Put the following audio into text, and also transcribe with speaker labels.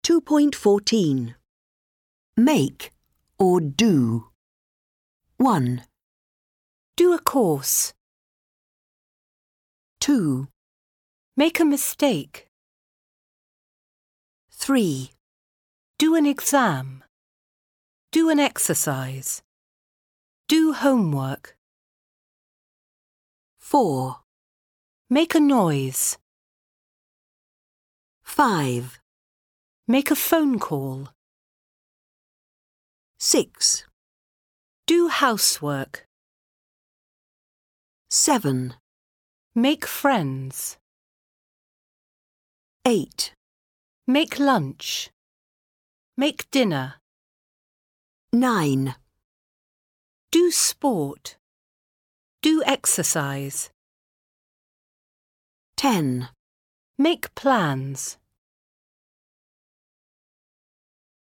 Speaker 1: 2.14. Make or do. 1,
Speaker 2: Do a course.
Speaker 1: 2,
Speaker 2: Make a mistake.
Speaker 1: 3,
Speaker 2: Do an exam. Do an exercise. Do homework.
Speaker 1: 4,
Speaker 2: Make a noise.
Speaker 1: 5,
Speaker 2: Make a phone call.
Speaker 1: 6,
Speaker 2: Do housework.
Speaker 1: 7,
Speaker 2: Make friends.
Speaker 1: 8,
Speaker 2: Make lunch. Make dinner.
Speaker 1: 9,
Speaker 2: Do sport. Do exercise.
Speaker 1: 10.
Speaker 2: Make plans.